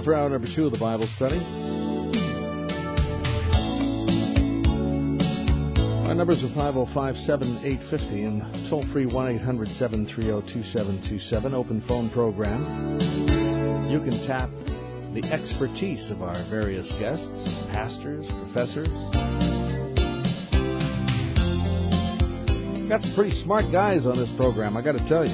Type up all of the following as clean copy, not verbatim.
Time for hour number 2 of the Bible study. Our numbers are 505-7850 and toll-free 1-800-730-2727. Open phone program. You can tap the expertise of our various guests, pastors, professors. Got some pretty smart guys on this program, I got to tell you.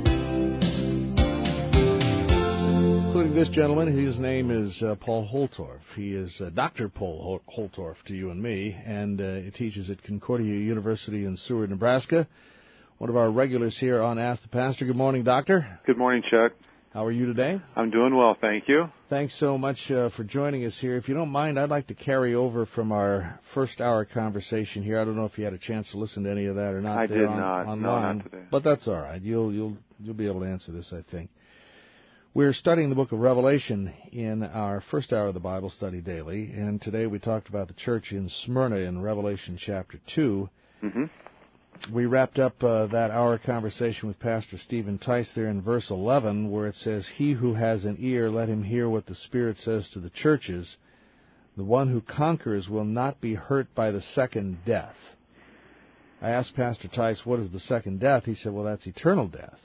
Including this gentleman, his name is Paul Holtorf. He is Dr. Paul Holtorf to you and me, and he teaches at Concordia University in Seward, Nebraska. One of our regulars here on Ask the Pastor. Good morning, Doctor. Good morning, Chuck. How are you today? I'm doing well, thank you. Thanks so much for joining us here. If you don't mind, I'd like to carry over from our first hour conversation here. I don't know if you had a chance to listen to any of that or not. I did not. Online, no, not today. But that's all right. You'll be able to answer this, I think. We're studying the book of Revelation in our first hour of the Bible study daily, and today we talked about the church in Smyrna in Revelation chapter 2. Mm-hmm. We wrapped up that hour conversation with Pastor Stephen Tice there in verse 11, where it says, "He who has an ear, let him hear what the Spirit says to the churches. The one who conquers will not be hurt by the second death." I asked Pastor Tice, what is the second death? He said, well, that's eternal death.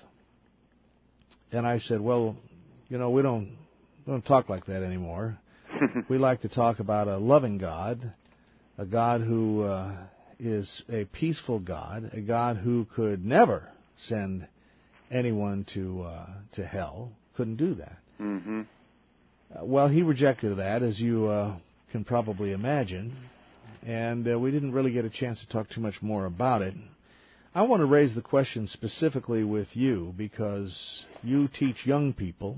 And I said, well, you know, we don't talk like that anymore. We like to talk about a loving God, a God who is a peaceful God, a God who could never send anyone to hell, couldn't do that. Mm-hmm. Well, he rejected that, as you can probably imagine, and we didn't really get a chance to talk too much more about it. I want to raise the question specifically with you because you teach young people,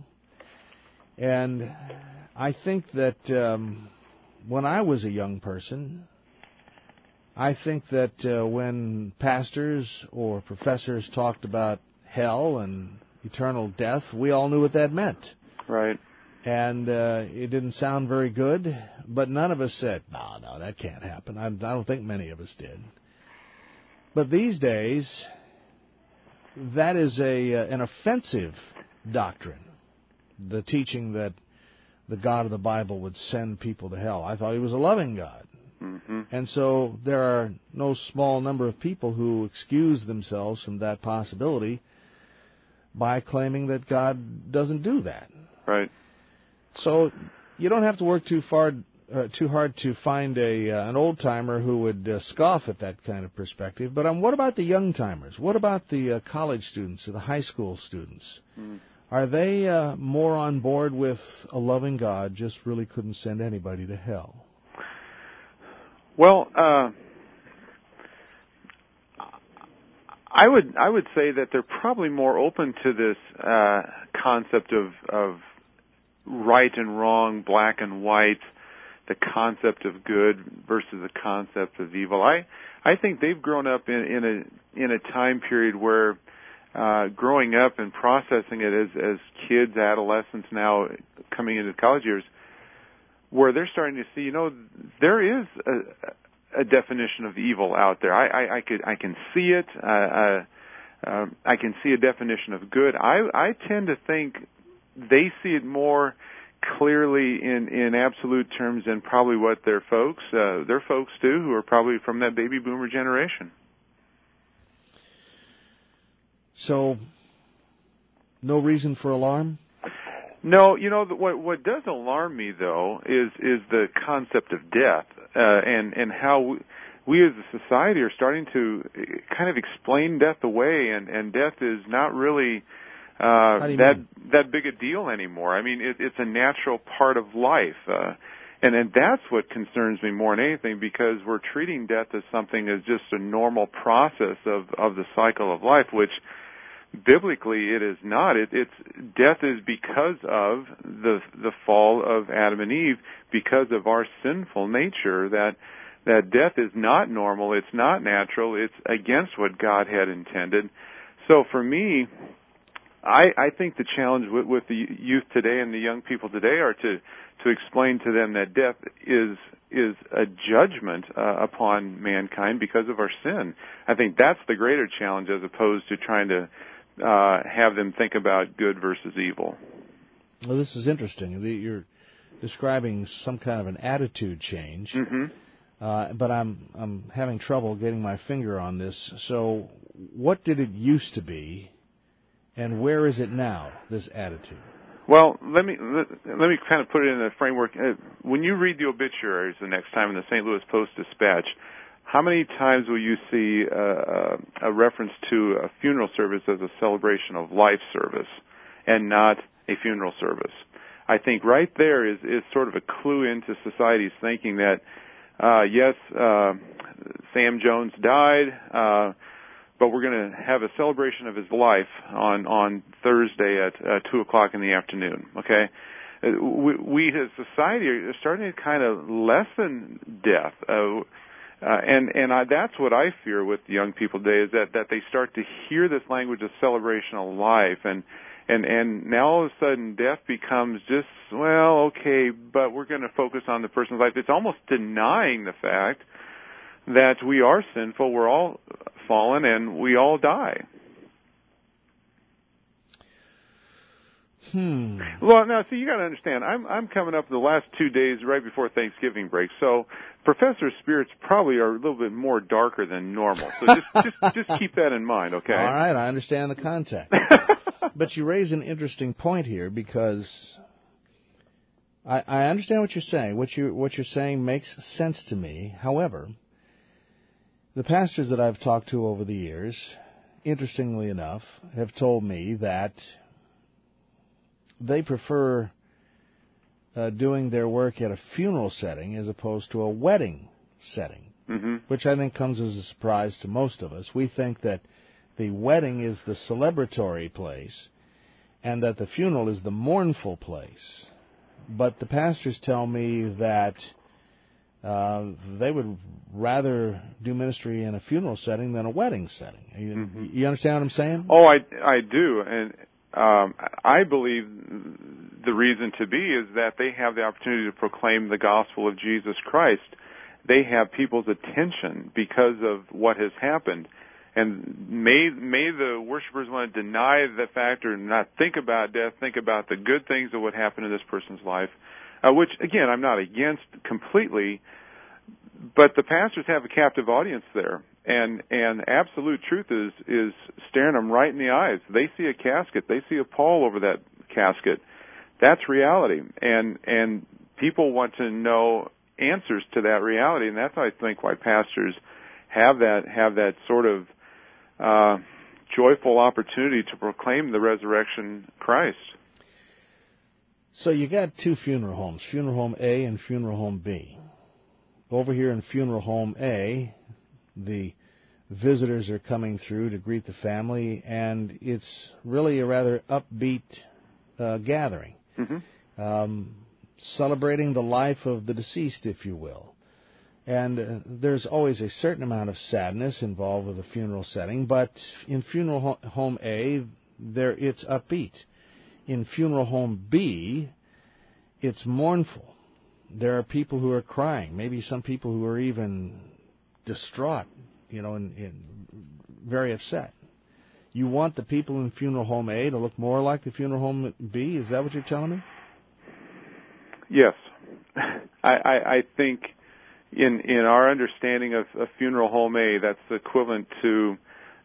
and I think that when I was a young person, I think that when pastors or professors talked about hell and eternal death, we all knew what that meant. Right. And it didn't sound very good, but none of us said, no, that can't happen. I don't think many of us did. But these days, that is an offensive doctrine, the teaching that the God of the Bible would send people to hell. I thought he was a loving God. Mm-hmm. And so there are no small number of people who excuse themselves from that possibility by claiming that God doesn't do that. Right. So you don't have to work too hard to find an old-timer who would scoff at that kind of perspective. But what about the young-timers? What about the college students or the high school students? Mm. Are they more on board with a loving God just really couldn't send anybody to hell? Well, I would say that they're probably more open to this concept of right and wrong, black and white, the concept of good versus the concept of evil. I think they've grown up in a time period where growing up and processing it as kids, adolescents, now coming into college years, where they're starting to see, there is a definition of evil out there. I can see it. I can see a definition of good. I tend to think they see it more clearly in absolute terms than probably what their folks do, who are probably from that baby boomer generation. So, no reason for alarm? No, what does alarm me though is the concept of death, and how we as a society are starting to kind of explain death away, and death is not really that big a deal anymore. I mean, it's a natural part of life, and that's what concerns me more than anything, because we're treating death as something as just a normal process of the cycle of life, which biblically it is not. It's death is because of the fall of Adam and Eve, because of our sinful nature, that death is not normal, it's not natural, it's against what God had intended. So for me, I think the challenge with the youth today and the young people today are to explain to them that death is a judgment upon mankind because of our sin. I think that's the greater challenge, as opposed to trying to have them think about good versus evil. Well, this is interesting. describing some kind of an attitude change. But I'm having trouble getting my finger on this. So what did it used to be, and where is it now, this attitude? Well, let me kind of put it in a framework. When you read the obituaries the next time in the St. Louis Post-Dispatch, how many times will you see a reference to a funeral service as a celebration of life service and not a funeral service? I think right there is sort of a clue into society's thinking that, yes, Sam Jones died, but we're going to have a celebration of his life on Thursday at 2 o'clock in the afternoon, okay? We as society are starting to kind of lessen death. That's what I fear with young people today, is that they start to hear this language of celebration of life, and now all of a sudden death becomes just, well, okay, but we're going to focus on the person's life. It's almost denying the fact that we are sinful, we're all fallen, and we all die. Well, now, see, you got to understand, I'm coming up the last 2 days right before Thanksgiving break, so Professor's spirits probably are a little bit more darker than normal. So just keep that in mind, okay? All right, I understand the context. But you raise an interesting point here, because I understand what you're saying. What you're saying makes sense to me. However, the pastors that I've talked to over the years, interestingly enough, have told me that they prefer doing their work at a funeral setting as opposed to a wedding setting, which I think comes as a surprise to most of us. We think that the wedding is the celebratory place and that the funeral is the mournful place. But the pastors tell me that they would rather do ministry in a funeral setting than a wedding setting. You understand what I'm saying? Oh, I do, and I believe the reason to be is that they have the opportunity to proclaim the gospel of Jesus Christ. They have people's attention because of what has happened, and may the worshipers want to deny the fact or not think about death, think about the good things of what happened in this person's life. Which, again, I'm not against completely, but the pastors have a captive audience there, and absolute truth is staring them right in the eyes. They see a casket. They see a pall over that casket. That's reality, and people want to know answers to that reality, and that's, I think, why pastors have that sort of joyful opportunity to proclaim the resurrection Christ. So you got two funeral homes, Funeral Home A and Funeral Home B. Over here in Funeral Home A, the visitors are coming through to greet the family, and it's really a rather upbeat gathering, celebrating the life of the deceased, if you will. And there's always a certain amount of sadness involved with a funeral setting, but in Funeral Home A, it's upbeat. In Funeral Home B, it's mournful. There are people who are crying, maybe some people who are even distraught, and very upset. You want the people in Funeral Home A to look more like the Funeral Home B? Is that what you're telling me? Yes. I think in our understanding of Funeral Home A, that's equivalent to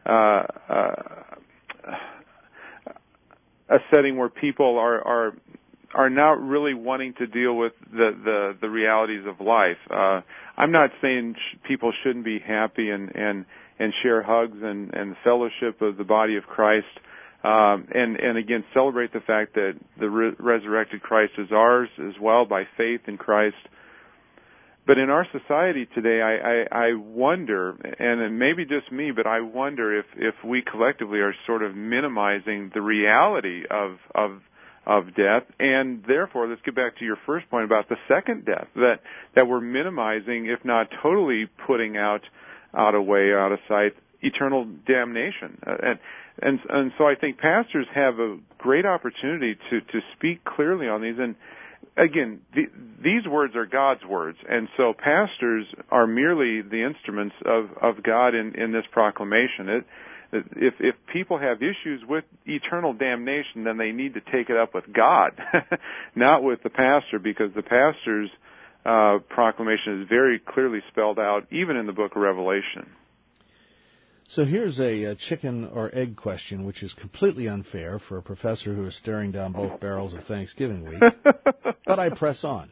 a setting where people are not really wanting to deal with the realities of life. I'm not saying people shouldn't be happy and share hugs and fellowship of the body of Christ, and again celebrate the fact that the resurrected Christ is ours as well by faith in Christ. But in our society today, I wonder, and it may be just me, but I wonder if we collectively are sort of minimizing the reality of death, and therefore, let's get back to your first point about the second death, that we're minimizing, if not totally putting out of sight, eternal damnation. And so I think pastors have a great opportunity to speak clearly on these. And again, these words are God's words, and so pastors are merely the instruments of God in this proclamation. If people have issues with eternal damnation, then they need to take it up with God, not with the pastor, because the pastor's proclamation is very clearly spelled out, even in the book of Revelation. So here's a chicken or egg question, which is completely unfair for a professor who is staring down both barrels of Thanksgiving week, but I press on.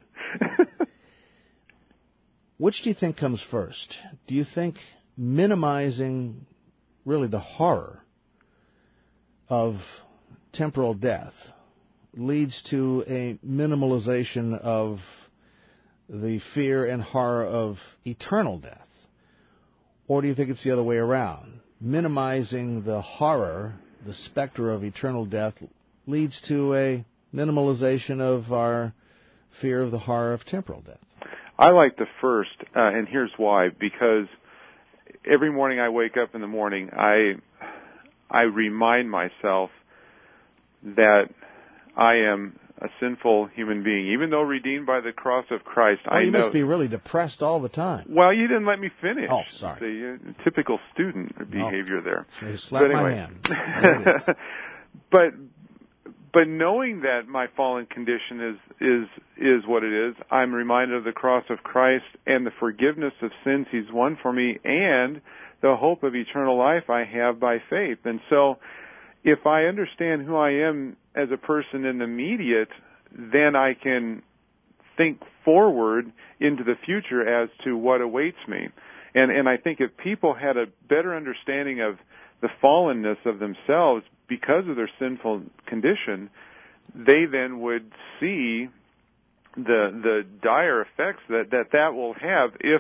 Which do you think comes first? Do you think minimizing really the horror of temporal death leads to a minimalization of the fear and horror of eternal death? Or do you think it's the other way around? Minimizing the horror, the specter of eternal death, leads to a minimalization of our fear of the horror of temporal death? I like the first, and here's why. Because every morning I wake up in the morning, I remind myself that I am a sinful human being, even though redeemed by the cross of Christ. Well, you must be really depressed all the time. Well, you didn't let me finish. Oh, sorry. The typical student behavior there. So you slapped my hand. There it is. But knowing that my fallen condition is what it is, I'm reminded of the cross of Christ and the forgiveness of sins He's won for me, and the hope of eternal life I have by faith. And so, if I understand who I am as a person in the immediate, then I can think forward into the future as to what awaits me. And I think if people had a better understanding of the fallenness of themselves because of their sinful condition, they then would see the dire effects that will have if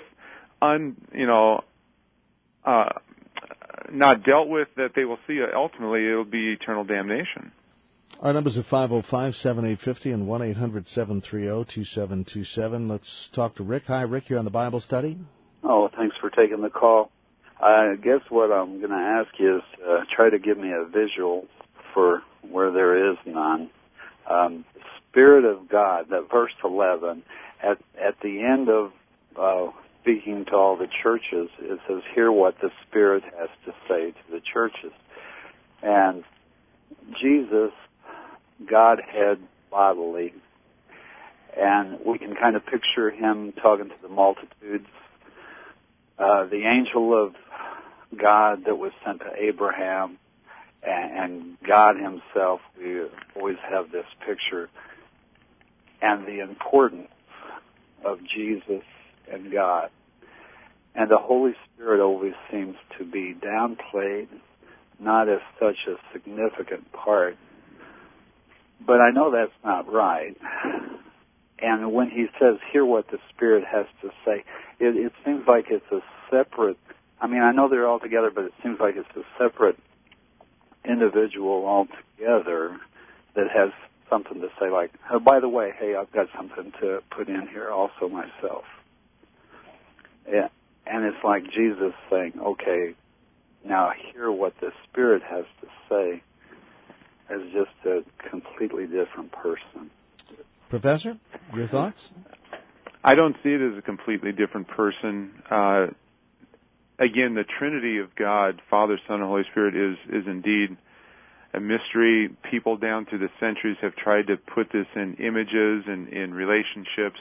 not dealt with, that they will see ultimately it will be eternal damnation. Our numbers are 505-7850 and 1-800-730-2727. Let's talk to Rick. Hi, Rick. You're on the Bible study. Oh, thanks for taking the call. I guess what I'm going to ask you is try to give me a visual for where there is none. The Spirit of God, that verse 11, at the end of speaking to all the churches, it says, hear what the Spirit has to say to the churches. And Jesus, Godhead bodily, and we can kind of picture Him talking to the multitudes. The angel of God that was sent to Abraham, and God Himself, we always have this picture, and the importance of Jesus and God. And the Holy Spirit always seems to be downplayed, not as such a significant part. But I know that's not right. And when He says, hear what the Spirit has to say, it seems like it's a separate, I mean, I know they're all together, but it seems like it's a separate individual altogether that has something to say, like, oh, by the way, hey, I've got something to put in here also myself. Yeah. And it's like Jesus saying, okay, now hear what the Spirit has to say, as just a completely different person. Professor, your thoughts? I don't see it as a completely different person. Again, the Trinity of God, Father, Son, and Holy Spirit, is indeed a mystery. People down through the centuries have tried to put this in images and in relationships.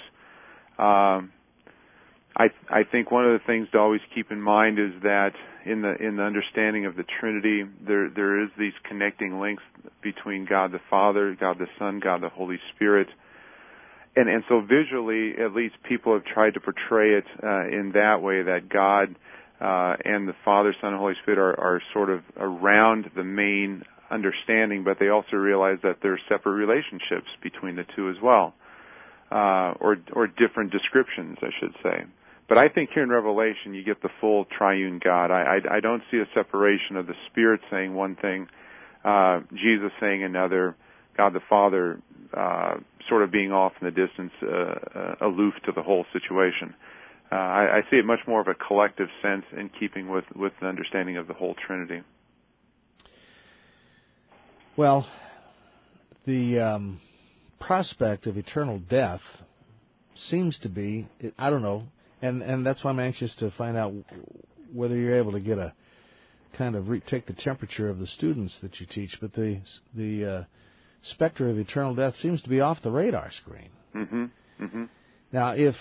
I think one of the things to always keep in mind is that in the understanding of the Trinity, there is these connecting links between God the Father, God the Son, God the Holy Spirit. And so visually, at least people have tried to portray it in that way, that God and the Father, Son, and Holy Spirit are sort of around the main understanding, but they also realize that there are separate relationships between the two as well, or different descriptions, I should say. But I think here in Revelation you get the full triune God. I don't see a separation of the Spirit saying one thing, Jesus saying another, God the Father sort of being off in the distance, aloof to the whole situation. I see it much more of a collective sense in keeping with the understanding of the whole Trinity. Well, the prospect of eternal death seems to be, I don't know, and that's why I'm anxious to find out whether you're able to get a kind of take the temperature of the students that you teach, but the specter of eternal death seems to be off the radar screen. Mm-hmm. Mm-hmm. Now, if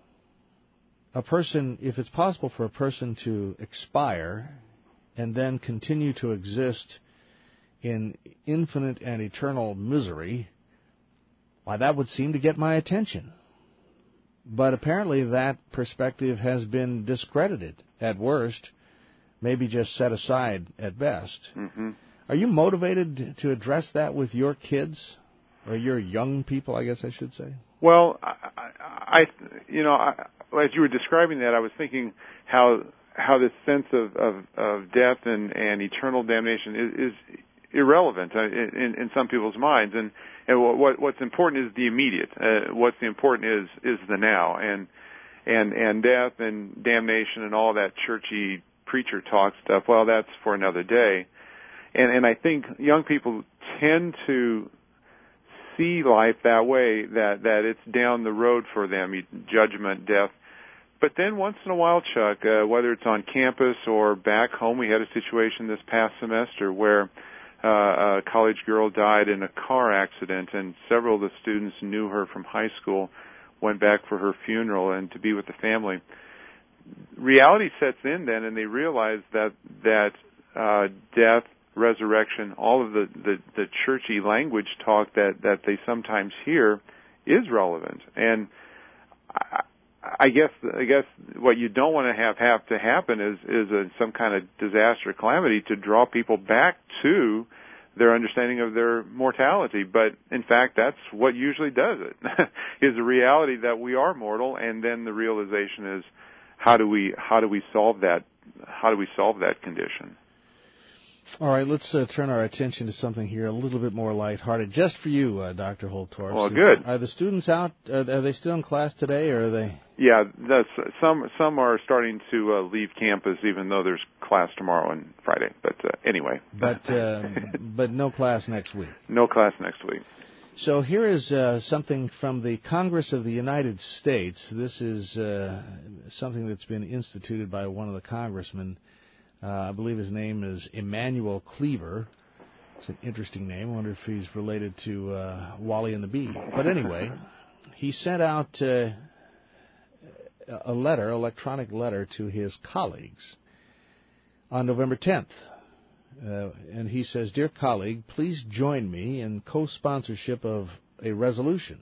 it's possible for a person to expire and then continue to exist in infinite and eternal misery, why, that would seem to get my attention. But apparently that perspective has been discredited at worst, maybe just set aside at best. Mm-hmm. Are you motivated to address that with your kids, or your young people, I guess I should say? Well, I as you were describing that, I was thinking how this sense of death and eternal damnation is irrelevant in some people's minds, and what's important is the immediate. What's important is the now, and death and damnation and all that churchy preacher talk stuff. Well, that's for another day, and I think young people tend to see life that way, that it's down the road for them, judgment, death. But then once in a while, Chuck, whether it's on campus or back home, we had a situation this past semester where a college girl died in a car accident, and several of the students knew her from high school, went back for her funeral and to be with the family. Reality sets in then, and they realize that death, resurrection, all of the churchy language talk that they sometimes hear is relevant. And I guess what you don't want to have to happen is some kind of disaster, calamity, to draw people back to their understanding of their mortality. But in fact, that's what usually does it, is the reality that we are mortal, and then the realization is how do we solve that? How do we solve that condition? All right, let's turn our attention to something here a little bit more lighthearted, just for you, Dr. Holtorf. Well, good. Are the students out? Are they still in class today, or are they? Yeah, some are starting to leave campus, even though there's class tomorrow and Friday. But anyway. But no class next week. No class next week. So here is something from the Congress of the United States. This is something that's been instituted by one of the congressmen. I believe his name is Emanuel Cleaver. It's an interesting name. I wonder if he's related to Wally and the Bee. But anyway, he sent out a letter, electronic letter, to his colleagues on November 10th. And he says, "Dear colleague, please join me in co-sponsorship of a resolution,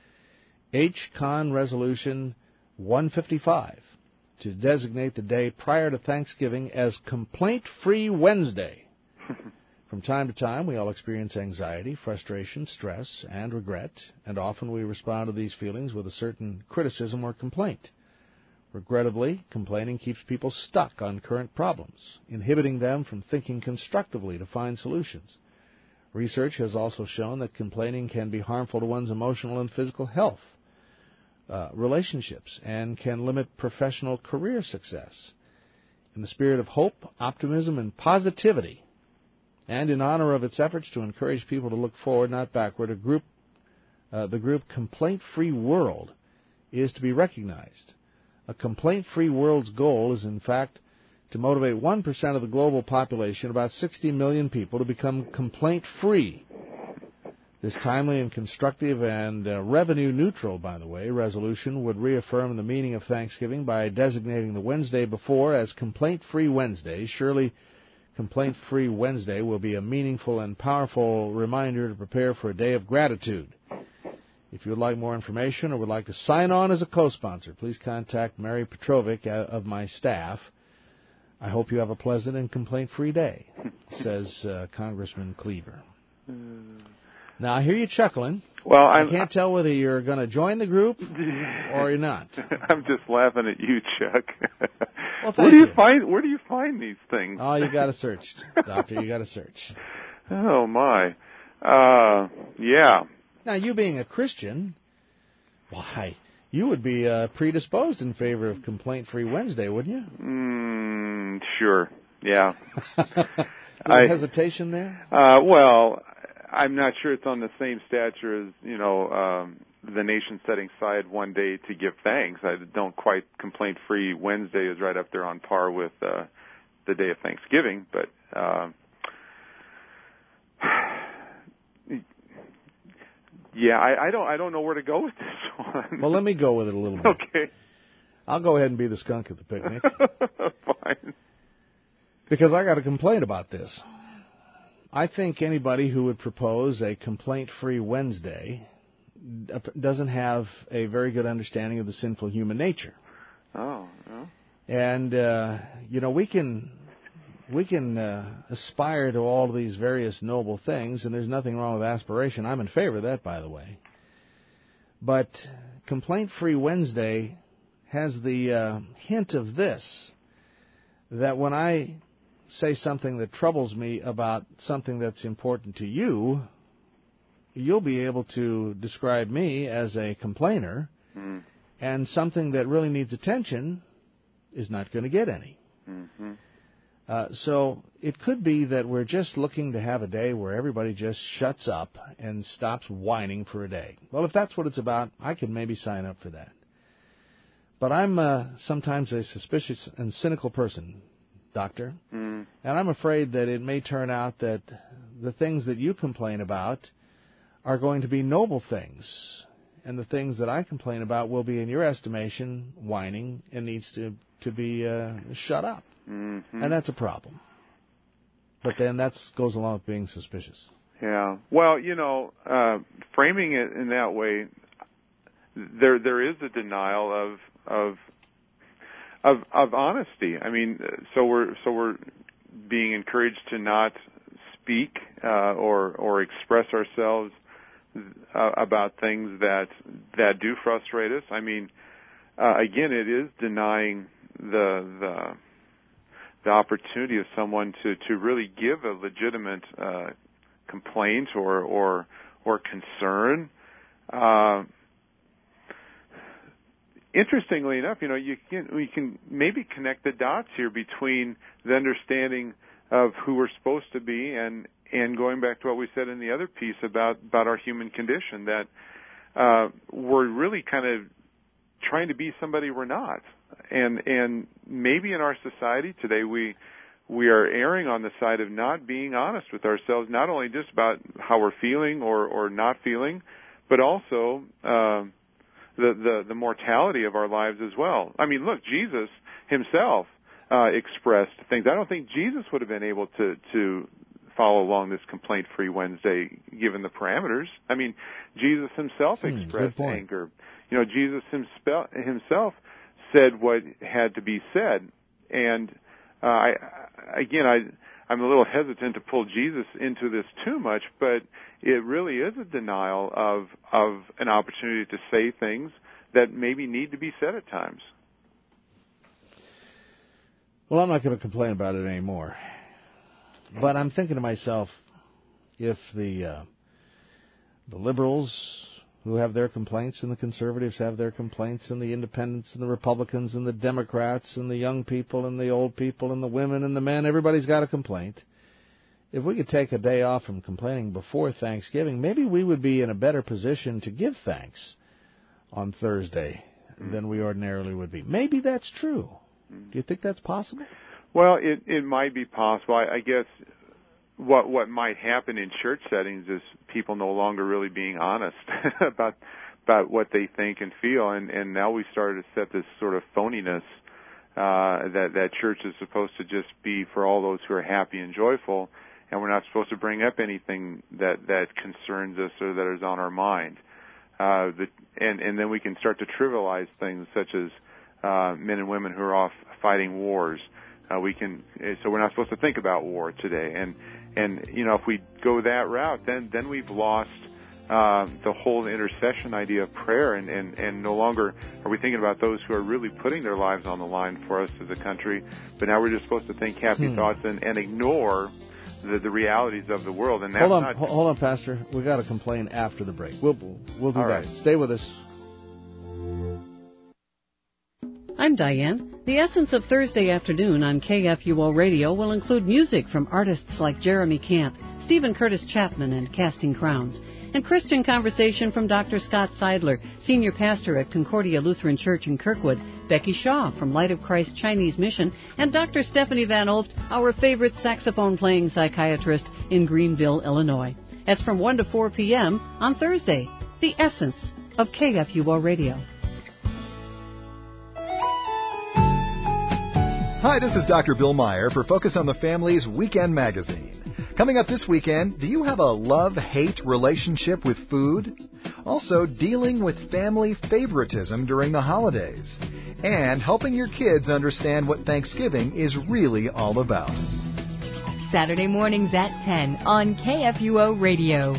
H-Con Resolution 155, to designate the day prior to Thanksgiving as Complaint-Free Wednesday. From time to time, we all experience anxiety, frustration, stress, and regret, and often we respond to these feelings with a certain criticism or complaint. Regrettably, complaining keeps people stuck on current problems, inhibiting them from thinking constructively to find solutions. Research has also shown that complaining can be harmful to one's emotional and physical health, relationships, and can limit professional career success. In the spirit of hope, optimism, and positivity, and in honor of its efforts to encourage people to look forward, not backward, the group Complaint-Free World is to be recognized. A complaint-free world's goal is, in fact, to motivate 1% of the global population, about 60 million people, to become complaint-free. This timely and constructive and revenue-neutral, by the way, resolution would reaffirm the meaning of Thanksgiving by designating the Wednesday before as Complaint-Free Wednesday. Surely, Complaint-Free Wednesday will be a meaningful and powerful reminder to prepare for a day of gratitude. If you would like more information or would like to sign on as a co-sponsor, please contact Mary Petrovic of my staff. I hope you have a pleasant and complaint-free day," says Congressman Cleaver. Now, I hear you chuckling. Well, I can't tell whether you're going to join the group or you're not. I'm just laughing at you, Chuck. Well, where do you find these things? Oh, you got to search, Doctor. You got to search. Oh my, yeah. Now, you being a Christian, why, you would be predisposed in favor of Complaint-Free Wednesday, wouldn't you? Sure, yeah. Hesitation there? Well, I'm not sure it's on the same stature as, the nation setting aside one day to give thanks. I don't quite, Complaint-Free Wednesday is right up there on par with the the day of Thanksgiving, but yeah, I don't know where to go with this one. Well, let me go with it a little bit. Okay. I'll go ahead and be the skunk at the picnic. Fine. Because I got a complaint about this. I think anybody who would propose a complaint-free Wednesday doesn't have a very good understanding of the sinful human nature. Oh, yeah. And, we can aspire to all of these various noble things, and there's nothing wrong with aspiration. I'm in favor of that, by the way. But complaint-free Wednesday has the hint of this, that when I say something that troubles me about something that's important to you, you'll be able to describe me as a complainer, and something that really needs attention is not going to get any. Mm-hmm. So it could be that we're just looking to have a day where everybody just shuts up and stops whining for a day. Well, if that's what it's about, I could maybe sign up for that. But I'm sometimes a suspicious and cynical person, Doctor, and I'm afraid that it may turn out that the things that you complain about are going to be noble things, and the things that I complain about will be, in your estimation, whining and needs to be shut up. Mm-hmm. And that's a problem. But then that goes along with being suspicious. Yeah. Well, framing it in that way, there is a denial of honesty. I mean, so we're being encouraged to not speak or express ourselves about things that do frustrate us. I mean, again, it is denying the opportunity of someone to really give a legitimate complaint or concern. Interestingly enough, we can maybe connect the dots here between the understanding of who we're supposed to be and going back to what we said in the other piece about our human condition, that we're really kind of trying to be somebody we're not. And maybe in our society today we are erring on the side of not being honest with ourselves, not only just about how we're feeling or not feeling, but also the mortality of our lives as well. I mean, look, Jesus himself expressed things. I don't think Jesus would have been able to follow along this complaint-free Wednesday given the parameters. I mean, Jesus himself expressed anger. Jesus himself said what had to be said. And I'm a little hesitant to pull Jesus into this too much, but it really is a denial of an opportunity to say things that maybe need to be said at times. Well, I'm not going to complain about it anymore. But I'm thinking to myself, if the liberals who have their complaints and the conservatives have their complaints and the independents and the Republicans and the Democrats and the young people and the old people and the women and the men, everybody's got a complaint. If we could take a day off from complaining before Thanksgiving, maybe we would be in a better position to give thanks on Thursday than we ordinarily would be. Maybe that's true. Do you think that's possible? Well, it might be possible. I guess what might happen in church settings is people no longer really being honest about what they think and feel, and now we started to set this sort of phoniness that church is supposed to just be for all those who are happy and joyful, and we're not supposed to bring up anything that concerns us or that is on our mind. And then we can start to trivialize things such as men and women who are off fighting wars. So we're not supposed to think about war today. And if we go that route, then we've lost the whole intercession idea of prayer, and no longer are we thinking about those who are really putting their lives on the line for us as a country. But now we're just supposed to think happy thoughts and ignore the realities of the world. And hold on, Pastor. We got to complain after the break. We'll do All that. right. Stay with us. I'm Diane. The essence of Thursday afternoon on KFUO Radio will include music from artists like Jeremy Camp, Stephen Curtis Chapman, and Casting Crowns. and Christian Conversation from Dr. Scott Seidler, Senior Pastor at Concordia Lutheran Church in Kirkwood, Becky Shaw from Light of Christ Chinese Mission, and Dr. Stephanie Van Olft, our favorite saxophone-playing psychiatrist in Greenville, Illinois. That's from 1 to 4 p.m. on Thursday. The Essence of KFUO Radio. Hi, this is Dr. Bill Meyer for Focus on the Family's Weekend Magazine. Coming up this weekend, do you have a love-hate relationship with food? Also, dealing with family favoritism during the holidays. And helping your kids understand what Thanksgiving is really all about. Saturday mornings at 10 on KFUO Radio.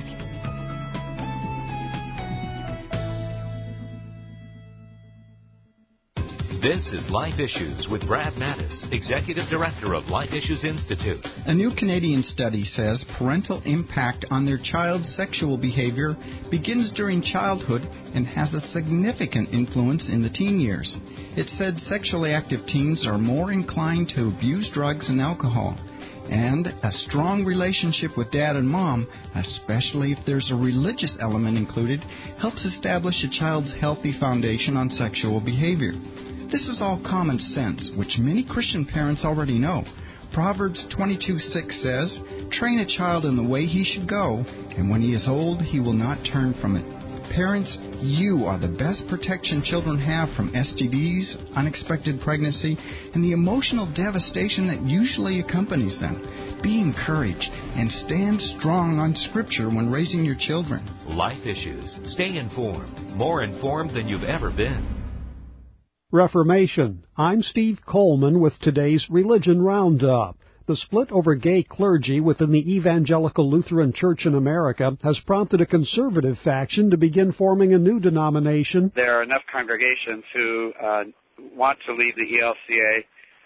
This is Life Issues with Brad Mattis, Executive Director of Life Issues Institute. A new Canadian study says parental impact on their child's sexual behavior begins during childhood and has a significant influence in the teen years. It said sexually active teens are more inclined to abuse drugs and alcohol. And a strong relationship with dad and mom, especially if there's a religious element included, helps establish a child's healthy foundation on sexual behavior. This is all common sense, which many Christian parents already know. Proverbs 22:6 says, "Train a child in the way he should go, and when he is old, he will not turn from it." Parents, you are the best protection children have from STDs, unexpected pregnancy, and the emotional devastation that usually accompanies them. Be encouraged and stand strong on Scripture when raising your children. Life Issues. Stay informed. More informed than you've ever been. Reformation. I'm Steve Coleman with today's Religion Roundup. The split over gay clergy within the Evangelical Lutheran Church in America has prompted a conservative faction to begin forming a new denomination. There are enough congregations who want to leave the ELCA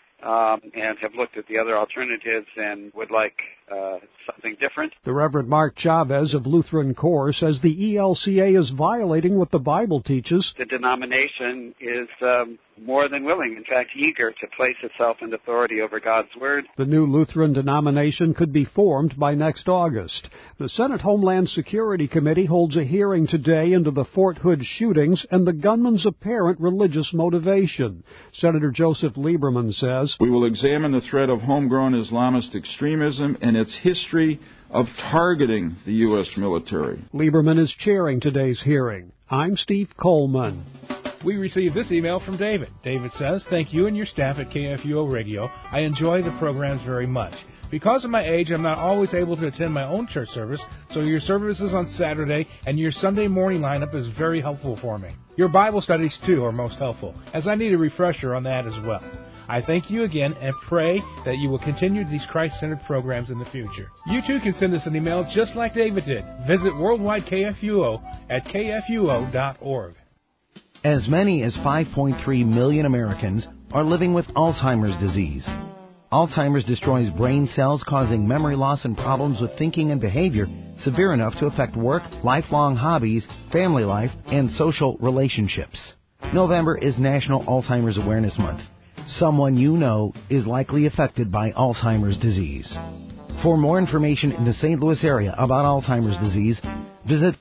and have looked at the other alternatives and would like something different. The Reverend Mark Chavez of Lutheran Core says the ELCA is violating what the Bible teaches. The denomination is more than willing, in fact, eager to place itself in authority over God's Word. The new Lutheran denomination could be formed by next August. The Senate Homeland Security Committee holds a hearing today into the Fort Hood shootings and the gunman's apparent religious motivation. Senator Joseph Lieberman says, "We will examine the threat of homegrown Islamist extremism and its history of targeting the U.S. military." Lieberman is chairing today's hearing. I'm Steve Coleman. We received this email from David. David says, "Thank you and your staff at KFUO Radio. I enjoy the programs very much. Because of my age, I'm not always able to attend my own church service, so your services on Saturday and your Sunday morning lineup is very helpful for me. Your Bible studies, too, are most helpful, as I need a refresher on that as well. I thank you again and pray that you will continue these Christ-centered programs in the future. You too can send us an email just like David did. Visit Worldwide KFUO at kfuo.org. As many as 5.3 million Americans are living with Alzheimer's disease. Alzheimer's destroys brain cells, causing memory loss and problems with thinking and behavior severe enough to affect work, lifelong hobbies, family life, and social relationships. November is National Alzheimer's Awareness Month. Someone you know is likely affected by Alzheimer's disease. For more information in the St. Louis area about Alzheimer's disease, visit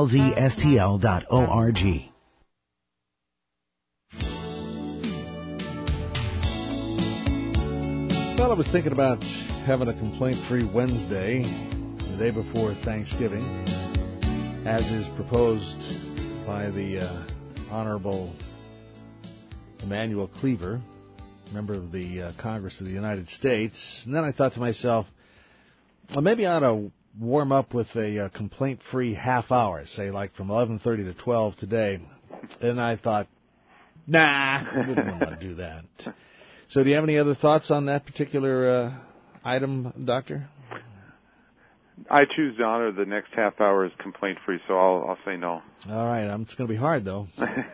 alzstl.org. Well, I was thinking about having a complaint-free Wednesday, the day before Thanksgiving, as is proposed by the Honorable Emanuel Cleaver, member of the Congress of the United States. And then I thought to myself, well, maybe I ought to warm up with a complaint-free half hour, say like from 11:30 to 12 today. And I thought, nah, I wouldn't want to do that. So do you have any other thoughts on that particular item, Doctor? I choose to honor the next half hour as complaint-free, so I'll say no. All right. It's going to be hard, though.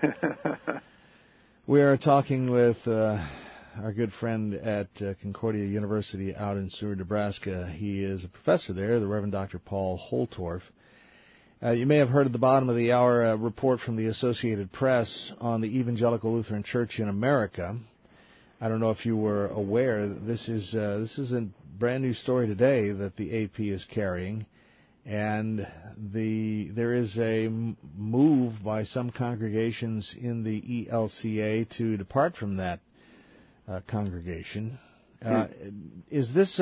We are talking with our good friend at Concordia University out in Seward, Nebraska. He is a professor there, the Reverend Dr. Paul Holtorf. You may have heard at the bottom of the hour a report from the Associated Press on the Evangelical Lutheran Church in America. I don't know if you were aware that this is a brand new story today that the AP is carrying, And there is a move by some congregations in the ELCA to depart from that congregation. Is this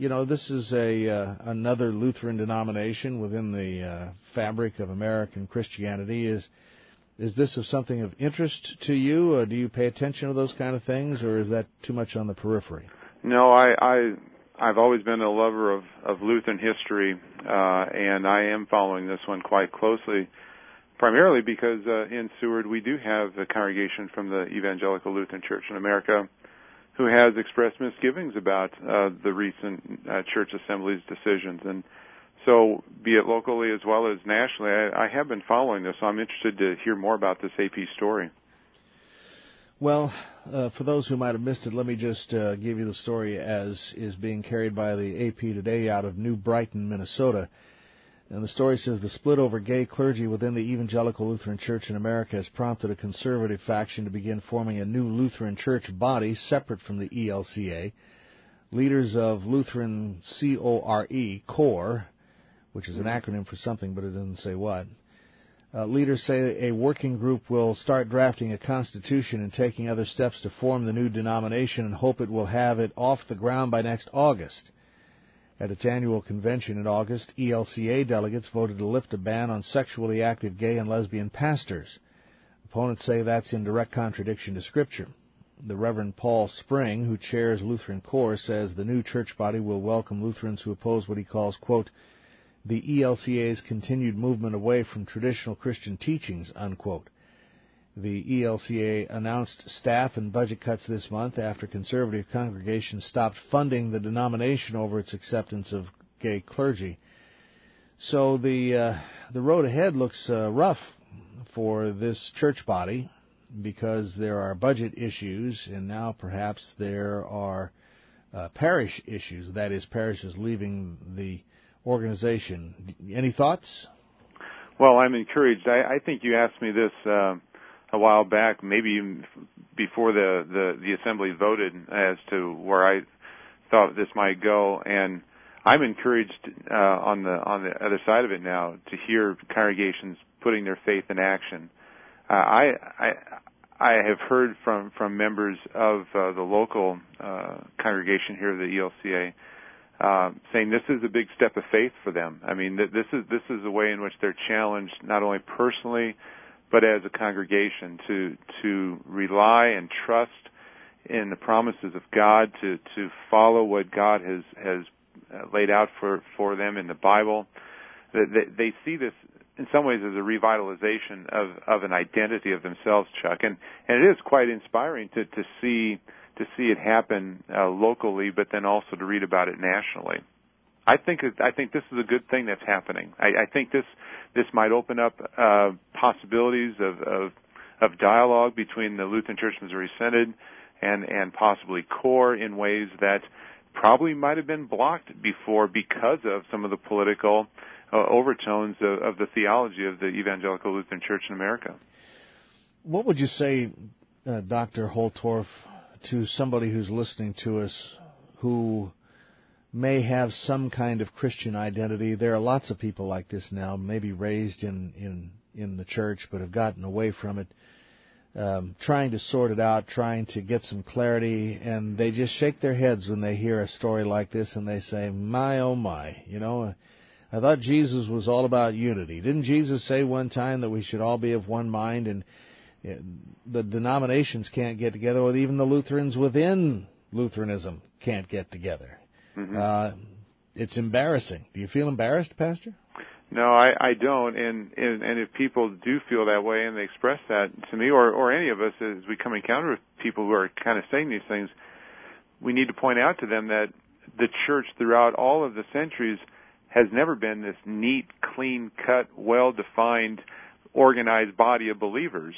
another Lutheran denomination within the fabric of American Christianity? Is this of something of interest to you, or do you pay attention to those kind of things, or is that too much on the periphery? No, I've always been a lover of Lutheran history, and I am following this one quite closely, primarily because in Seward we do have a congregation from the Evangelical Lutheran Church in America who has expressed misgivings about the recent church assembly's decisions. And so, be it locally as well as nationally, I have been following this, so I'm interested to hear more about this AP story. Well, for those who might have missed it, let me just give you the story as is being carried by the AP today out of New Brighton, Minnesota. And the story says the split over gay clergy within the Evangelical Lutheran Church in America has prompted a conservative faction to begin forming a new Lutheran church body separate from the ELCA. Leaders of Lutheran CORE, which is an acronym for something, but it doesn't say what. Leaders say a working group will start drafting a constitution and taking other steps to form the new denomination and hope it will have it off the ground by next August. At its annual convention in August, ELCA delegates voted to lift a ban on sexually active gay and lesbian pastors. Opponents say that's in direct contradiction to Scripture. The Reverend Paul Spring, who chairs Lutheran CORE, says the new church body will welcome Lutherans who oppose what he calls, quote, the ELCA's continued movement away from traditional Christian teachings, unquote. The ELCA announced staff and budget cuts this month after conservative congregations stopped funding the denomination over its acceptance of gay clergy. So the road ahead looks rough for this church body because there are budget issues, and now perhaps there are parish issues. That is, parishes leaving the organization. Any thoughts? Well, I'm encouraged. I think you asked me this a while back, maybe even before the assembly voted as to where I thought this might go, and I'm encouraged on the other side of it now to hear congregations putting their faith in action. I have heard from members of the local congregation here, the ELCA, saying this is a big step of faith for them. I mean, this is a way in which they're challenged not only personally, but as a congregation to rely and trust in the promises of God, to follow what God has laid out for them in the Bible. They see this in some ways as a revitalization of an identity of themselves, Chuck, and it is quite inspiring to see it happen locally, but then also to read about it nationally. I think this is a good thing that's happening. I think this might open up possibilities of dialogue between the Lutheran Church Missouri Synod and possibly CORE in ways that probably might have been blocked before because of some of the political overtones of the theology of the Evangelical Lutheran Church in America. What would you say, Dr. Holtorf, to somebody who's listening to us who may have some kind of Christian identity? There are lots of people like this now, maybe raised in the church but have gotten away from it, trying to sort it out, trying to get some clarity, and they just shake their heads when they hear a story like this and they say, my, oh my, I thought Jesus was all about unity. Didn't Jesus say one time that we should all be of one mind, and the denominations can't get together, or even the Lutherans within Lutheranism can't get together? Mm-hmm. It's embarrassing. Do you feel embarrassed, Pastor? No, I don't. And if people do feel that way and they express that to me, or any of us, as we come encounter with people who are kind of saying these things, we need to point out to them that the church throughout all of the centuries has never been this neat, clean-cut, well-defined, organized body of believers.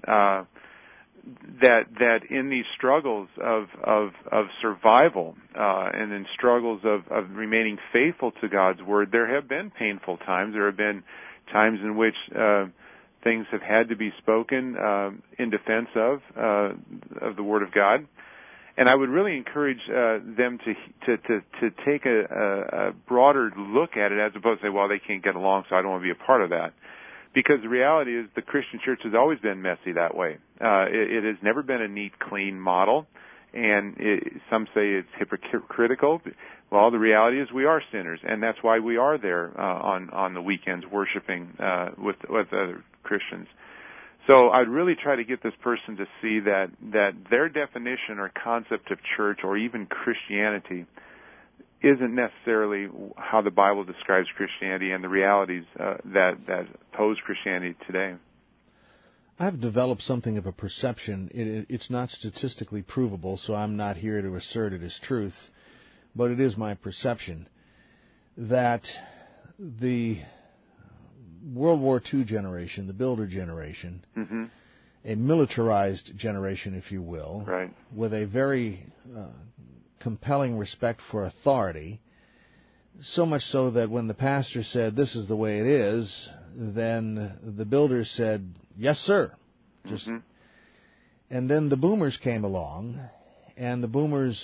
That in these struggles of survival and in struggles of remaining faithful to God's Word, there have been painful times. There have been times in which things have had to be spoken in defense of the Word of God. And I would really encourage them to take a broader look at it, as opposed to say, well, they can't get along, so I don't want to be a part of that. Because the reality is the Christian church has always been messy that way. It has never been a neat, clean model, and some say it's hypocritical. Well, the reality is we are sinners, and that's why we are there on the weekends worshiping with other Christians. So I'd really try to get this person to see that their definition or concept of church or even Christianity isn't necessarily how the Bible describes Christianity and the realities that pose Christianity today. I've developed something of a perception. It's not statistically provable, so I'm not here to assert it as truth, but it is my perception that the World War II generation, the builder generation, mm-hmm. a militarized generation, if you will, right. with a very compelling respect for authority, so much so that when the pastor said, this is the way it is, then the builders said, yes, sir. Mm-hmm. And then the boomers came along, and the boomers,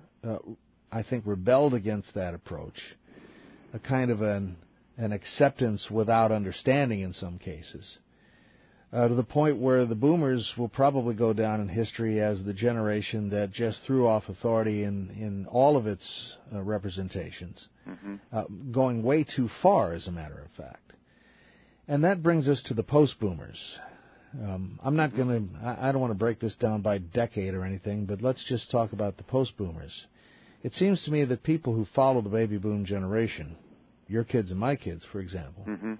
I think, rebelled against that approach, a kind of an acceptance without understanding in some cases, to the point where the boomers will probably go down in history as the generation that just threw off authority in all of its representations, mm-hmm. Going way too far, as a matter of fact. And that brings us to the post-boomers. I'm not going to, I don't want to break this down by decade or anything, but let's just talk about the post-boomers. It seems to me that people who follow the baby boom generation, your kids and my kids, for example, mm-hmm.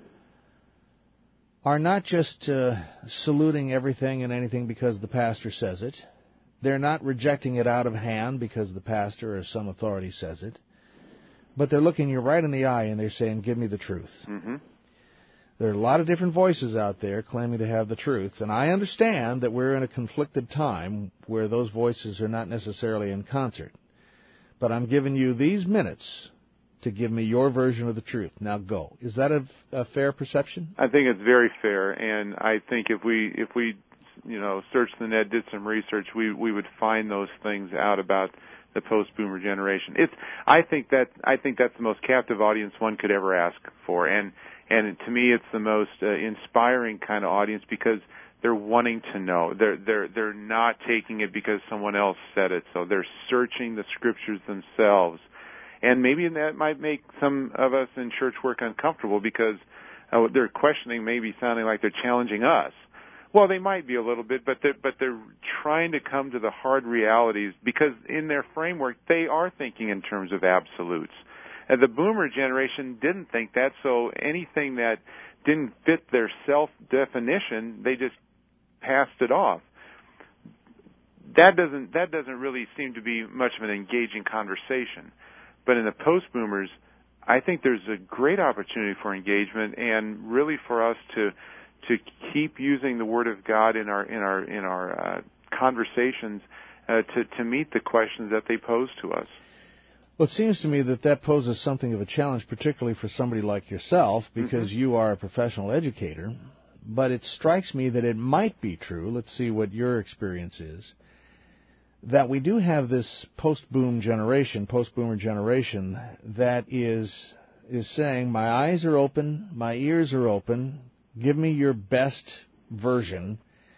are not just saluting everything and anything because the pastor says it. They're not rejecting it out of hand because the pastor or some authority says it. But they're looking you right in the eye and they're saying, give me the truth. Mm-hmm. There are a lot of different voices out there claiming to have the truth, and I understand that we're in a conflicted time where those voices are not necessarily in concert. But I'm giving you these minutes to give me your version of the truth. Now go. Is that a fair perception? I think it's very fair, and I think if we searched the net, did some research, we would find those things out about the post-boomer generation. I think that's the most captive audience one could ever ask for, and to me it's the most inspiring kind of audience because they're wanting to know. They're not taking it because someone else said it, so they're searching the scriptures themselves. And maybe that might make some of us in church work uncomfortable because they're questioning, maybe sounding like they're challenging us. Well, they might be a little bit, but they're trying to come to the hard realities because in their framework they are thinking in terms of absolutes. And the boomer generation didn't think that, so anything that didn't fit their self-definition, they just passed it off. That doesn't really seem to be much of an engaging conversation. But in the post-boomers, I think there's a great opportunity for engagement and really for us to keep using the Word of God in our conversations to meet the questions that they pose to us. Well, it seems to me that poses something of a challenge, particularly for somebody like yourself, because mm-hmm. you are a professional educator. But it strikes me that it might be true, let's see what your experience is, that we do have this post-boomer generation that is saying, my eyes are open, my ears are open, give me your best version.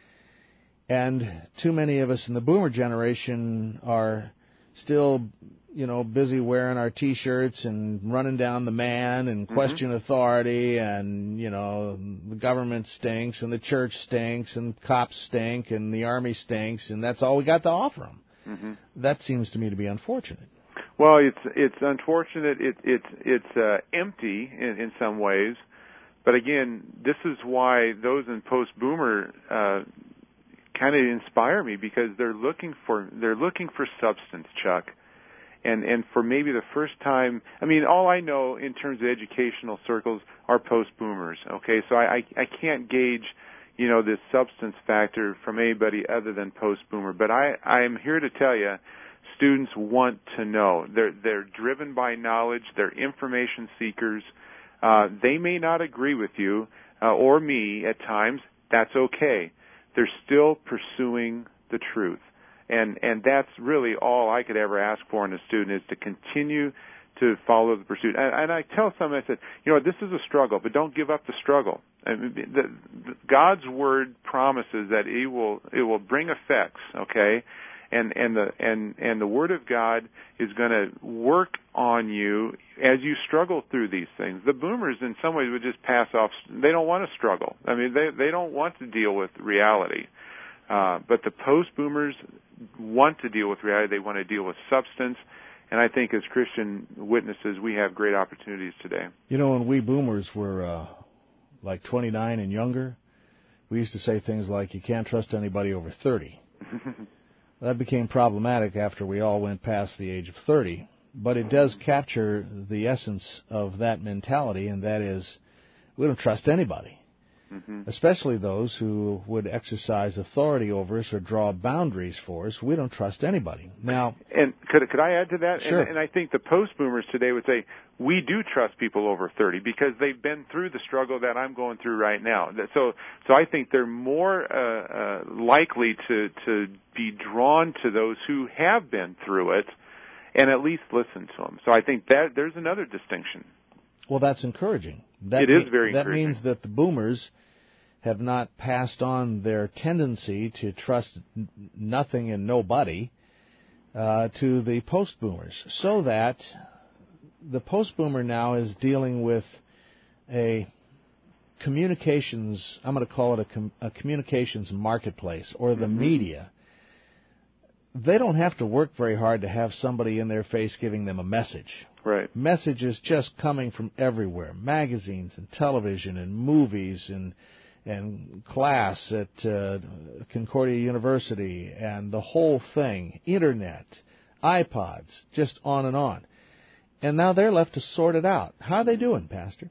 And too many of us in the boomer generation are still, busy wearing our T-shirts and running down the man and question mm-hmm. authority and, the government stinks and the church stinks and cops stink and the army stinks and that's all we got to offer them. Mm-hmm. That seems to me to be unfortunate. Well, it's unfortunate. It's empty in some ways, but again, this is why those in post-boomer kind of inspire me because they're looking for substance, Chuck. And for maybe the first time, all I know in terms of educational circles are post-boomers, okay? So I can't gauge, this substance factor from anybody other than post-boomer. But I am here to tell you, students want to know. They're driven by knowledge. They're information seekers. They may not agree with you or me at times. That's okay. They're still pursuing the truth. And that's really all I could ever ask for in a student, is to continue to follow the pursuit. And I tell some, I said, this is a struggle, but don't give up the struggle. God's Word promises that it will bring effects, okay? And the Word of God is going to work on you as you struggle through these things. The boomers, in some ways, would just pass off. They don't want to struggle. I mean, they don't want to deal with reality. But the post-boomers want to deal with reality. They want to deal with substance. And I think as Christian witnesses, we have great opportunities today. When we boomers were like 29 and younger, we used to say things like, you can't trust anybody over 30. That became problematic after we all went past the age of 30. But it does capture the essence of that mentality, and that is, we don't trust anybody. Especially those who would exercise authority over us or draw boundaries for us. We don't trust anybody. Now, and could I add to that? Sure. And I think the post-boomers today would say, we do trust people over 30 because they've been through the struggle that I'm going through right now. So I think they're more likely to be drawn to those who have been through it and at least listen to them. So I think that there's another distinction. Well, that's encouraging. It is very encouraging. That means that the boomers have not passed on their tendency to trust nothing and nobody to the post-boomers, so that the post-boomer now is dealing with a communications, I'm going to call it a communications marketplace, or the media. They don't have to work very hard to have somebody in their face giving them a message. Right. Messages just coming from everywhere, magazines and television and movies and class at Concordia University and the whole thing, Internet, iPods, just on and on. And now they're left to sort it out. How are they doing, Pastor?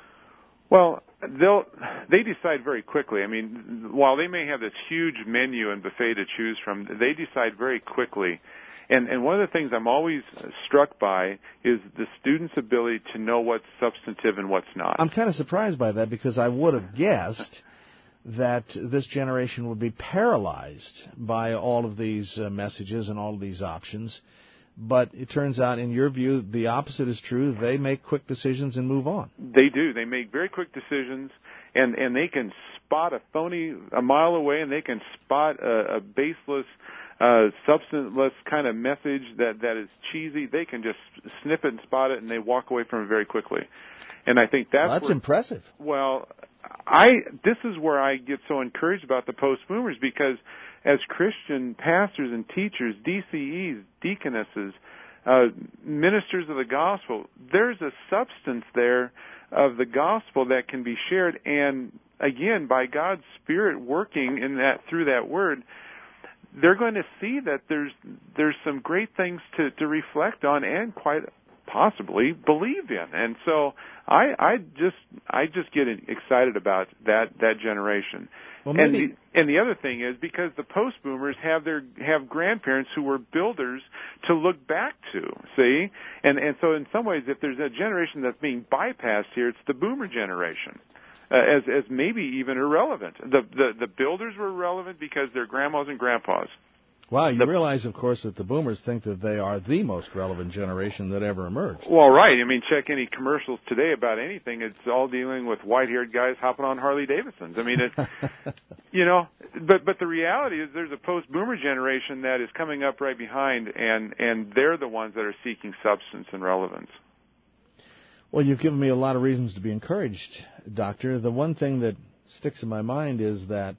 Well, they decide very quickly. I mean, while they may have this huge menu and buffet to choose from, they decide very quickly. And one of the things I'm always struck by is the student's ability to know what's substantive and what's not. I'm kind of surprised by that, because I would have guessed that this generation would be paralyzed by all of these messages and all of these options. But it turns out, in your view, the opposite is true. They make quick decisions and move on. They do. They make very quick decisions, and they can spot a phony a mile away, and they can spot a baseless, substanceless kind of message that is cheesy. They can just snip it and spot it, and they walk away from it very quickly. And I think that's impressive. Well, this is where I get so encouraged about the post-boomers, because as Christian pastors and teachers, DCEs, deaconesses, ministers of the gospel, there's a substance there of the gospel that can be shared, and again, by God's Spirit working in that through that word, they're going to see that there's some great things to reflect on and quite possibly believe in. And so I just get excited about that generation. Well, maybe. And the other thing is, because the post-boomers have grandparents who were builders to look back to, see? And so in some ways, if there's a generation that's being bypassed here, it's the boomer generation. As maybe even irrelevant. The builders were relevant because they're grandmas and grandpas. Wow, you realize, of course, that the boomers think that they are the most relevant generation that ever emerged. Well, right. I mean, check any commercials today about anything. It's all dealing with white-haired guys hopping on Harley Davidsons. I mean, but the reality is there's a post-boomer generation that is coming up right behind, and they're the ones that are seeking substance and relevance. Well, you've given me a lot of reasons to be encouraged, Doctor. The one thing that sticks in my mind is that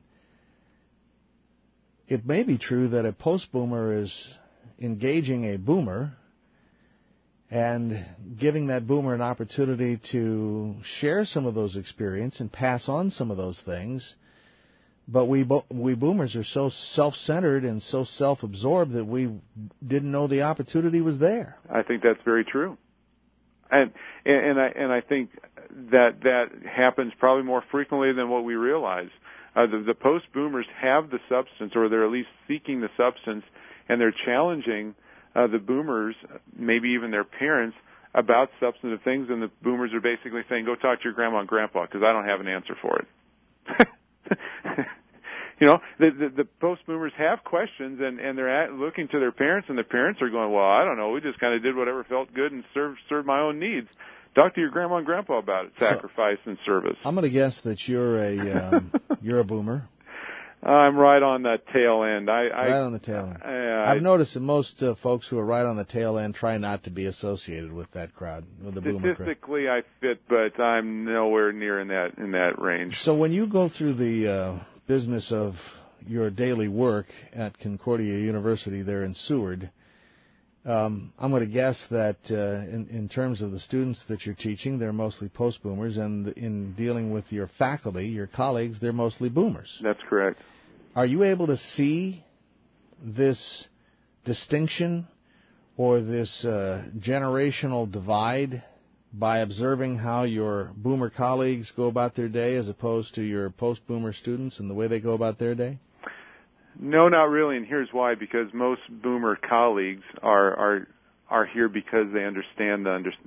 it may be true that a post-boomer is engaging a boomer and giving that boomer an opportunity to share some of those experiences and pass on some of those things. But we boomers are so self-centered and so self-absorbed that we didn't know the opportunity was there. I think that's very true. And I think that happens probably more frequently than what we realize. The post-boomers have the substance, or they're at least seeking the substance, and they're challenging the boomers, maybe even their parents, about substantive things, and the boomers are basically saying, go talk to your grandma and grandpa, because I don't have an answer for it. the post-boomers have questions, and they're looking to their parents, and the parents are going, well, I don't know, we just kind of did whatever felt good and served my own needs. Talk to your grandma and grandpa about it, sacrifice and service. I'm going to guess that you're a boomer. I'm right on the tail end. Right on the tail end. I've noticed that most folks who are right on the tail end try not to be associated with that crowd, with the boomer crowd. Statistically, I fit, but I'm nowhere near in that range. So when you go through the business of your daily work at Concordia University there in Seward, I'm going to guess that in terms of the students that you're teaching, they're mostly post-boomers, and in dealing with your faculty, your colleagues, they're mostly boomers. That's correct. Are you able to see this distinction or this generational divide by observing how your boomer colleagues go about their day as opposed to your post-boomer students and the way they go about their day? No, not really, and here's why. Because most boomer colleagues are here because they understand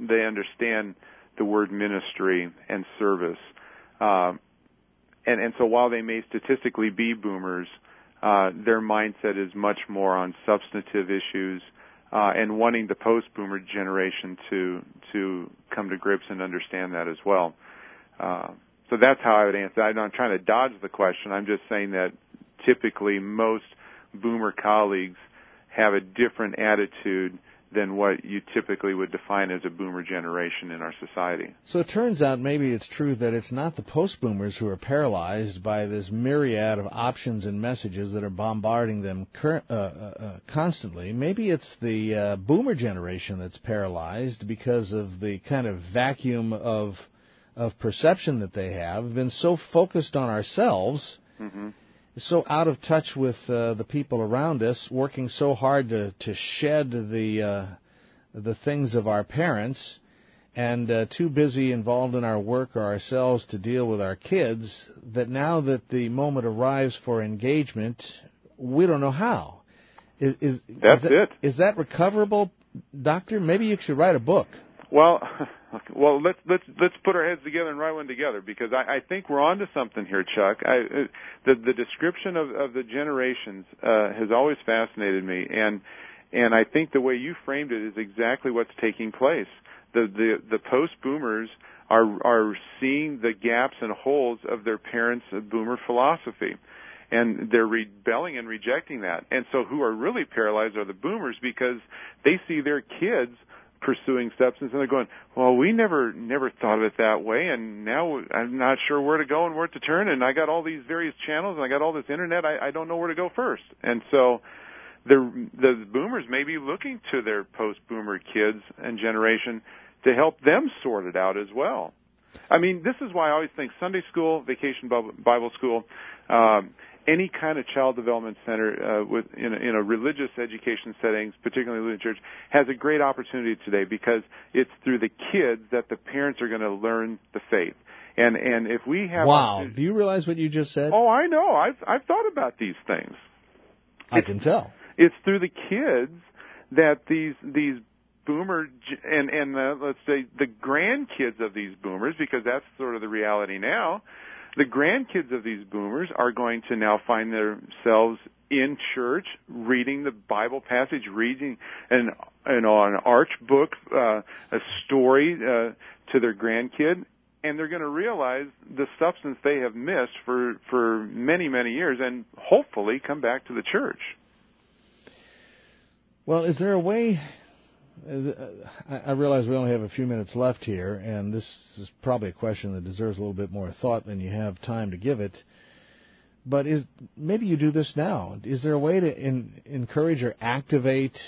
the word ministry and service. And so while they may statistically be boomers, their mindset is much more on substantive issues and wanting the post-boomer generation to come to grips and understand that as well. So that's how I would answer. I'm not trying to dodge the question. I'm just saying that typically most boomer colleagues have a different attitude than what you typically would define as a boomer generation in our society. So it turns out maybe it's true that it's not the post-boomers who are paralyzed by this myriad of options and messages that are bombarding them constantly. Maybe it's the boomer generation that's paralyzed because of the kind of vacuum of perception that they have, been so focused on ourselves, so out of touch with the people around us, working so hard to shed the things of our parents, and too busy involved in our work or ourselves to deal with our kids, that now that the moment arrives for engagement, we don't know how. Is that recoverable, Doctor? Maybe you should write a book. Well, let's put our heads together and write one together, because I think we're onto something here, Chuck. The description of the generations has always fascinated me, and I think the way you framed it is exactly what's taking place. The post-boomers are seeing the gaps and holes of their parents' boomer philosophy, and they're rebelling and rejecting that. And so who are really paralyzed are the boomers, because they see their kids pursuing substance, and they're going, well, we never thought of it that way, and now I'm not sure where to go and where to turn, and I got all these various channels, and I got all this internet, I don't know where to go first. And so the boomers may be looking to their post-boomer kids and generation to help them sort it out as well. I mean, this is why I always think Sunday school, Vacation Bible School, any kind of child development center in a religious education settings, particularly Lutheran Church, has a great opportunity today, because it's through the kids that the parents are going to learn the faith. And if we have do you realize what you just said? Oh, I know. I've thought about these things. I can tell. It's through the kids that these boomer and let's say the grandkids of these boomers, because that's sort of the reality now. The grandkids of these boomers are going to now find themselves in church, reading the Bible passage, reading an arch book, a story to their grandkid, and they're going to realize the substance they have missed for many, many years, and hopefully come back to the church. Well, is there a way... I realize we only have a few minutes left here, and this is probably a question that deserves a little bit more thought than you have time to give it. But maybe you do this now. Is there a way to encourage or activate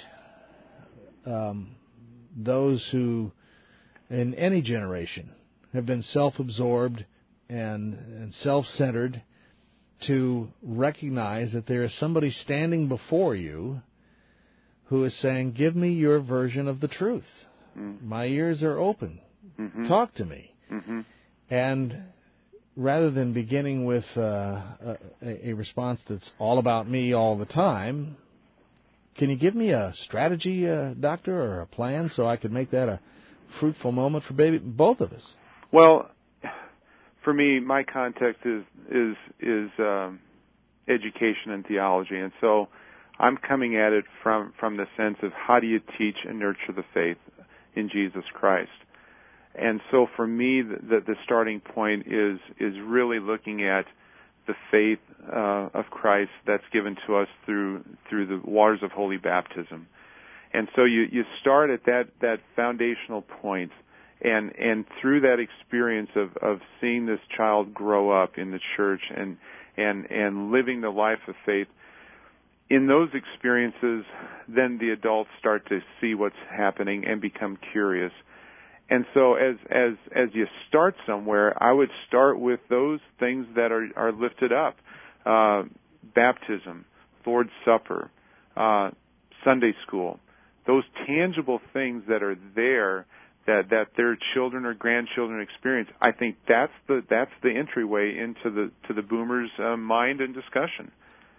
those who, in any generation, have been self-absorbed and self-centered, to recognize that there is somebody standing before you who is saying, give me your version of the truth. My ears are open. Talk to me. And rather than beginning with a response that's all about me all the time, can you give me a strategy, Doctor, or a plan so I could make that a fruitful moment for both of us? Well, for me, my context is education and theology. And so I'm coming at it from the sense of how do you teach and nurture the faith in Jesus Christ. And so for me, the starting point is really looking at the faith of Christ that's given to us through the waters of holy baptism. And so you start at that foundational point, and through that experience of seeing this child grow up in the church and living the life of faith, in those experiences, then the adults start to see what's happening and become curious. And so as you start somewhere, I would start with those things that are lifted up. Baptism, Lord's Supper, Sunday school. Those tangible things that are there that their children or grandchildren experience. I think that's the entryway into the boomers' mind and discussion.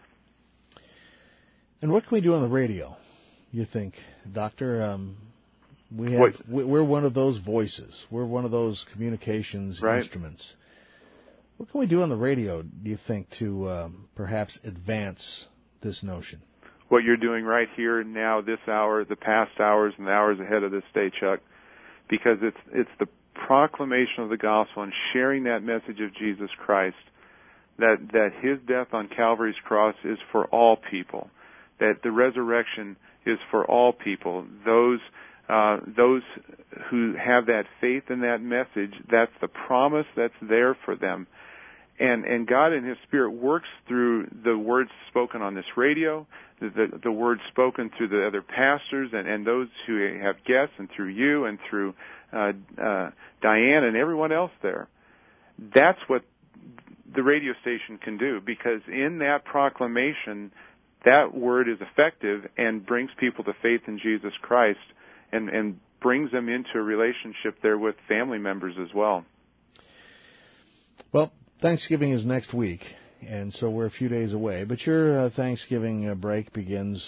And what can we do on the radio, you think, Doctor? We're one of those voices. We're one of those communications instruments. What can we do on the radio, do you think, to perhaps advance this notion? What you're doing right here now, this hour, the past hours, and the hours ahead of this day, Chuck, because it's the proclamation of the gospel and sharing that message of Jesus Christ, that His death on Calvary's cross is for all people, that the resurrection is for all people. Those who have that faith in that message, that's the promise that's there for them. And God in His Spirit works through the words spoken on this radio, the words spoken through the other pastors and those who have guests, and through you and through Diane and everyone else there. That's what the radio station can do, because in that proclamation, that word is effective and brings people to faith in Jesus Christ and brings them into a relationship there with family members as well. Well, Thanksgiving is next week, and so we're a few days away. But your Thanksgiving break begins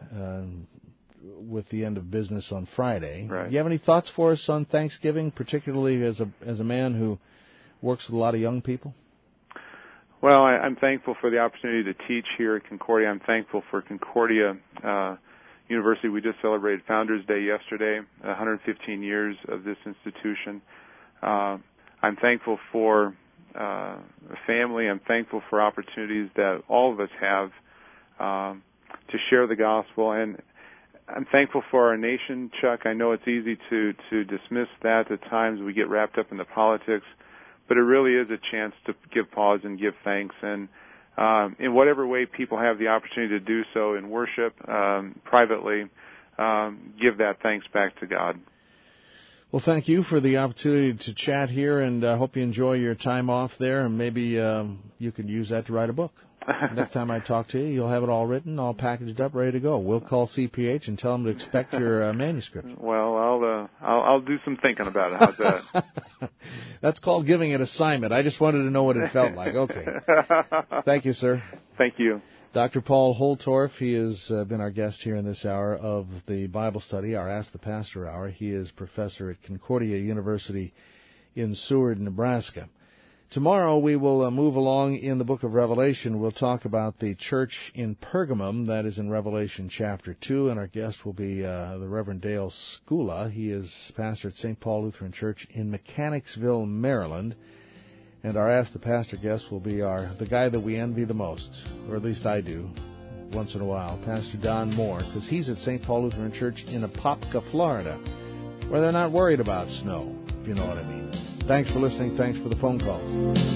with the end of business on Friday. Right. Do you have any thoughts for us on Thanksgiving, particularly as a man who works with a lot of young people? Well, I'm thankful for the opportunity to teach here at Concordia. I'm thankful for Concordia University. We just celebrated Founders Day yesterday, 115 years of this institution. I'm thankful for a family. I'm thankful for opportunities that all of us have to share the gospel, and I'm thankful for our nation, Chuck. I know it's easy to dismiss that at times. We get wrapped up in the politics, but it really is a chance to give pause and give thanks, and in whatever way people have the opportunity to do so in worship, privately, give that thanks back to God. Well, thank you for the opportunity to chat here, and I hope you enjoy your time off there, and maybe you could use that to write a book. Next time I talk to you, you'll have it all written, all packaged up, ready to go. We'll call CPH and tell them to expect your manuscript. Well, I'll do some thinking about it. How's that? That's called giving an assignment. I just wanted to know what it felt like. Okay. Thank you, sir. Thank you. Dr. Paul Holtorf, he has been our guest here in this hour of the Bible study, our Ask the Pastor hour. He is professor at Concordia University in Seward, Nebraska. Tomorrow we will move along in the book of Revelation. We'll talk about the church in Pergamum, that is in Revelation chapter 2, and our guest will be the Reverend Dale Skula. He is pastor at St. Paul Lutheran Church in Mechanicsville, Maryland. And our Ask the Pastor guest will be the guy that we envy the most, or at least I do, once in a while, Pastor Don Moore, because he's at St. Paul Lutheran Church in Apopka, Florida, where they're not worried about snow, if you know what I mean. Thanks for listening. Thanks for the phone calls.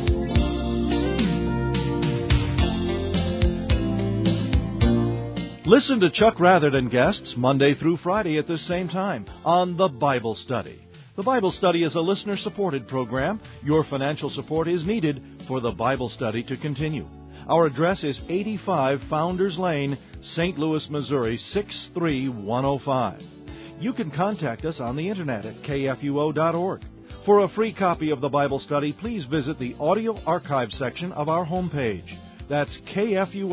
Listen to Chuck Rather and guests Monday through Friday at this same time on The Bible Study. The Bible Study is a listener-supported program. Your financial support is needed for the Bible Study to continue. Our address is 85 Founders Lane, St. Louis, Missouri, 63105. You can contact us on the Internet at kfuo.org. For a free copy of the Bible Study, please visit the audio archive section of our homepage. That's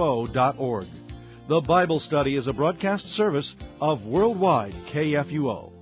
kfuo.org. The Bible Study is a broadcast service of Worldwide KFUO.